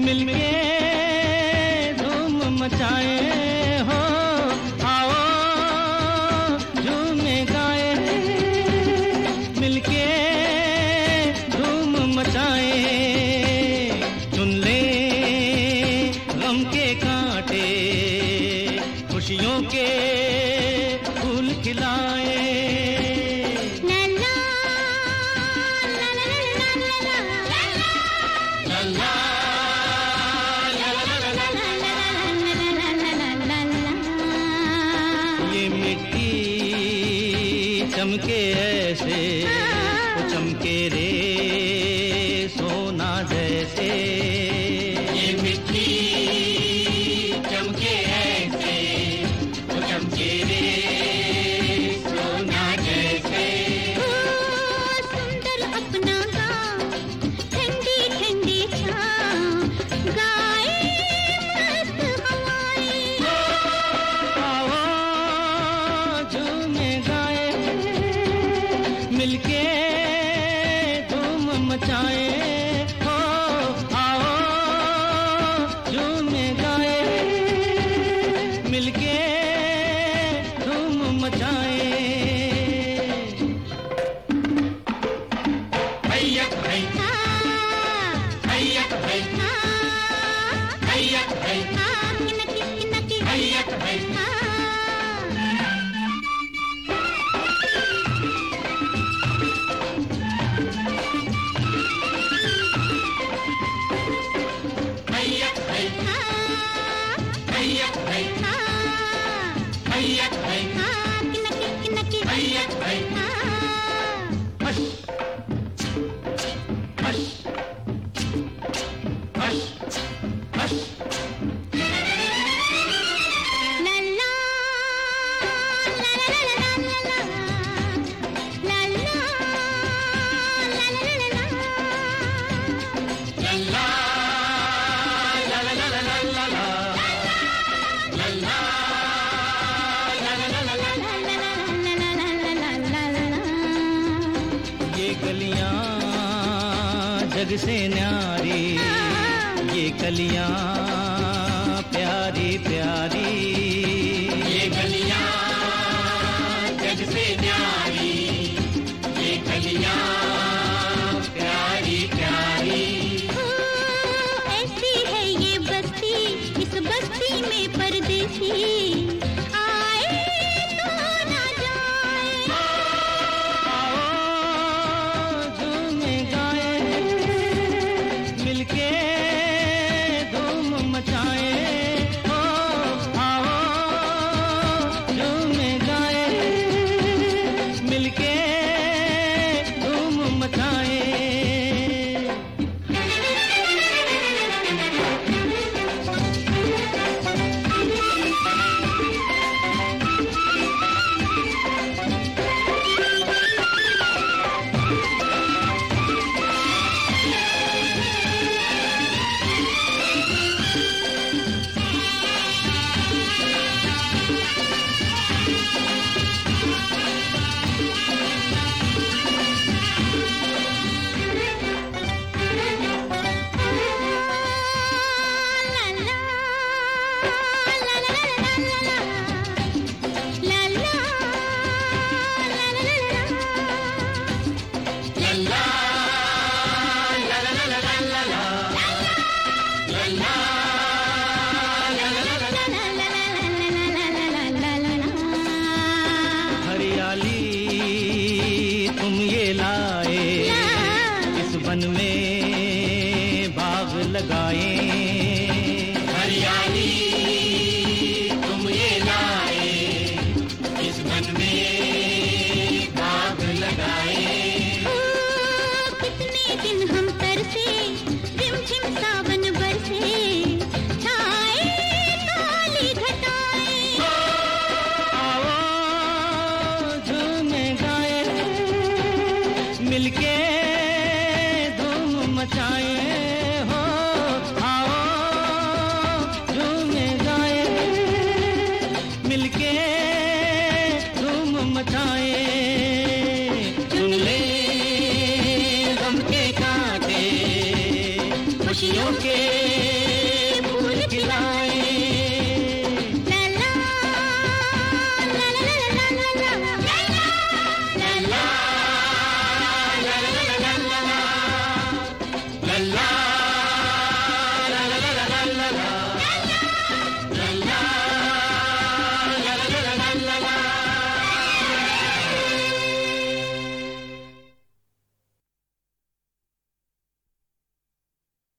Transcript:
मिलके धूम मचाए हो, आओ झूमे गाए, मिलके धूम मचाए, चुन ले गम के कांटे, खुशियों के फूल खिलाए। ये मिट्टी चमके ऐसे, वो चमके रे सोना जैसे। ये मिट्टी चमके ऐसे, वो चमके रे सोना जैसे। सुंदर अपना गाँव, ठंडी ठंडी छाँव, गाए मस्त हवाएं। आओ झूमे गाए, मिलके धूम मचाए हो, आओ झूमे गाए, मिलके धूम मचाए। हैया है, हैया है, हैया है, हैया है। ये गलियां जग से न्यारी, ये गलियां प्यारी प्यारी। ये गलियां जग से न्यारी, ये गलियां प्यारी प्यारी। ऐसी है ये बस्ती, इस बस्ती में परदेसी आए तो ना जाए। आओ झूमे गाए, मिलके धूम मचाए हो, आओ झूमे गाए, मिलके धूम मचाए। तुम ये लाए, इस वन में बाग लगाए। हरियाली तुम ये लाए, इस वन में बाग लगाए। कितने दिन हम तरसे, रिमझिम सावन बरसे, छाए काली घटाएं। आओ झूमे गाए, मिलके धूम मचाए हो, आओ झूमे गाए, मिलके धूम मचाए। चुन ले गम के कांटे, खुशियों के